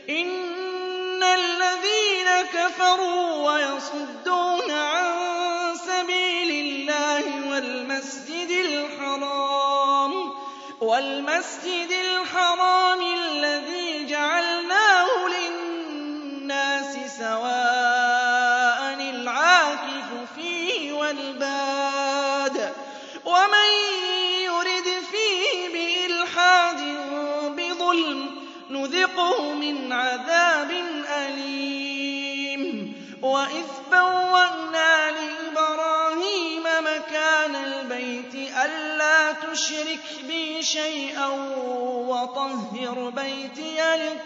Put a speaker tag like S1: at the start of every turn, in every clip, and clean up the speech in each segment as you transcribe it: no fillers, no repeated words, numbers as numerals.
S1: إِنَّ الَّذِينَ كَفَرُوا وَيَصُدُّونَ عَن سَبِيلِ اللَّهِ وَالْمَسْجِدِ الْحَرَامِ الَّذِي جَعَلْنَاهُ لِلنَّاسِ سَوَاءً الْعَاكِفُ فِيهِ وَالْبَادِ وَمَن يُرِدْ فِيهِ بِإِلْحَادٍ بِظُلْمٍ نُذِقْهُ مِنْ عَذَابٍ أَلِيمٍ وَإِذْ بَوَّأْنَا لِإِبْرَاهِيمَ مَكَانَ الْبَيْتِ أَلَّا تُشْرِكْ بِي شَيْئًا وَطَهِّرْ بَيْتِيَ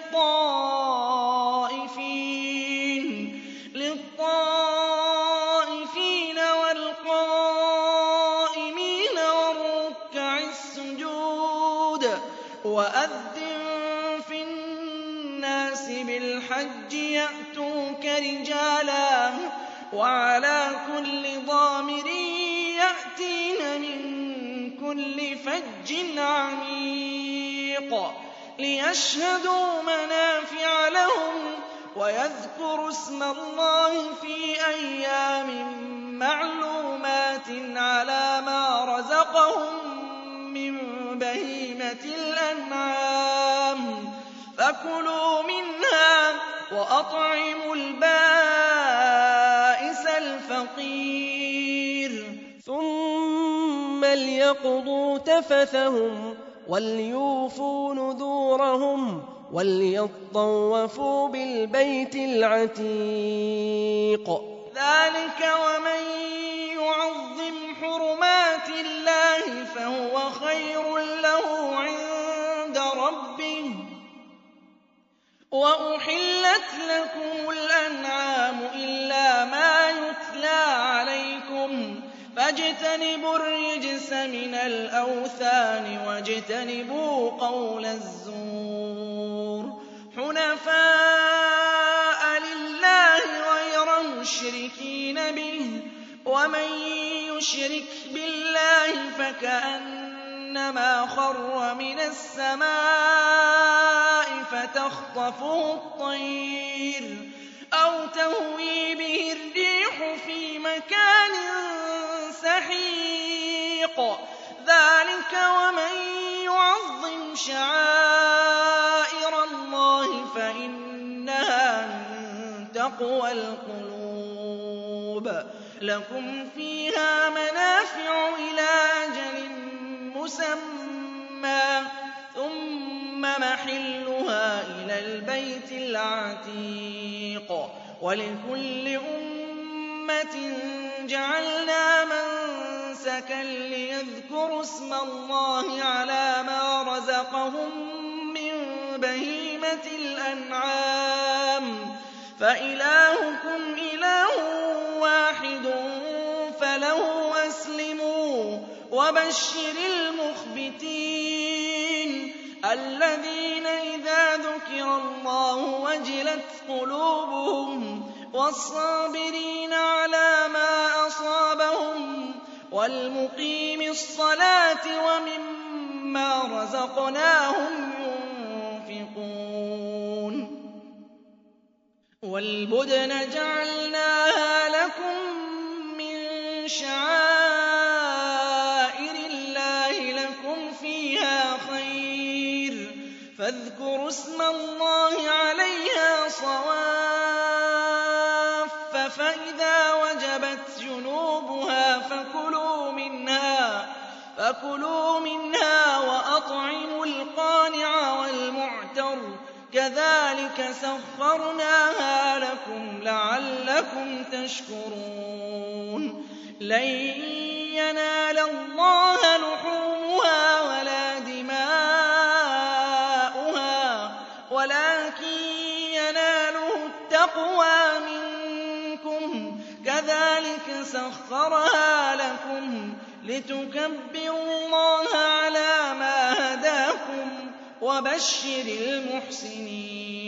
S1: لِلطَّائِفِينَ وَالْقَائِمِينَ وَالرُّكَّعِ السُّجُودِ وَأَذِّن فِي النَّاسِ بِالْحَجِّ يَأْتُوكَ رِجَالًا وَعَلَىٰ كُلِّ ضَامِرٍ يَأْتِينَ مِن كُلِّ فَجٍّ عَمِيقٍ لِّيَشْهَدُوا مَنَافِعَ لَهُمْ وَيَذْكُرُوا اسْمَ اللَّهِ فِي أَيَّامٍ مَّعْلُومَاتٍ عَلَىٰ مَا رَزَقَهُم مِّن بَهِيمَةِ الْأَنْعَامِ فَكُلُوا مِنْهَا وَأَطْعِمُوا الْبَائِسَ الْفَقِيرَ
S2: ثُمَّ لْيَقْضُوا تَفَثَهُمْ وَلْيُوفُوا نُذُورَهُمْ وَلْيَطَّوَّفُوا بِالْبَيْتِ الْعَتِيقِ
S1: ذَٰلِكَ وَمَن يُعَظِّمْ حُرُمَاتِ اللَّهِ فَهُوَ خَيْرٌ لَّهُ عِندَ رَبِّهِ وَأُحِلَّتْ لَكُمُ الْأَنْعَامُ إِلَّا مَا يُتْلَىٰ عَلَيْكُمْ فَاجْتَنِبُوا الرِّجْسَ مِنَ الْأَوْثَانِ وَاجْتَنِبُوا قَوْلَ الزُّورِ حُنَفَاءَ لِلَّهِ غَيْرَ مُشْرِكِينَ بِهِ ۚ وَمَن يُشْرِكْ بِاللَّهِ فَكَأَنَّمَا خَرَّ مِنَ السَّمَاءِ فَتَخْطَفُهُ الطَّيْرُ أَوْ تَهْوِي بِهِ الرِّيحُ فِي مَكَانٍ سَحِيقٍ ذَٰلِكَ وَمَن يُعَظِّمْ شَعَائِرَ اللَّهِ فَإِنَّهَا مِن تَقْوَى الْقُلُوبِ لَكُمْ فِيهَا مَنَافِعُ إِلَىٰ أَجَلٍ مُّسَمًّى ثُمَّ مَحِلُّهَا إِلَى الْبَيْتِ الْعَتِيقِ وَلِكُلِّ أُمَّةٍ جَعَلْنَا مَنسَكًا لِّيَذْكُرُوا اسْمَ اللَّهِ عَلَىٰ مَا رَزَقَهُم مِّن بَهِيمَةِ الْأَنْعَامِ فَإِلَٰهُكُمْ إِلَٰهٌ وَاحِدٌ فَلَهُ أَسْلِمُوا وَبَشِّرِ الْمُخْبِتِينَ الَّذِينَ إِذَا ذُكِرَ اللَّهُ وَجِلَتْ قُلُوبُهُمْ وَالصَّابِرِينَ عَلَىٰ مَا أَصَابَهُمْ وَالْمُقِيمِي الصَّلَاةِ وَمِمَّا رَزَقْنَاهُمْ يُنفِقُونَ وَالْبُدْنَ جَعَلْنَاهَا لَكُم مِّن شَعَائِرِ اللَّهِ لَكُمْ فِيهَا خَيْرٌ فاذكروا اسم الله عليها صواف فإذا وجبت جنوبها فكلوا منها وأطعموا القانع والمعتر كذلك سخرناها لكم لعلكم تشكرون لن ينال الله لحومها ولا دماؤها ولكن يناله التقوى منكم كذلك سخرها لكم لتكبروا الله على ما هداكم وبشر المحسنين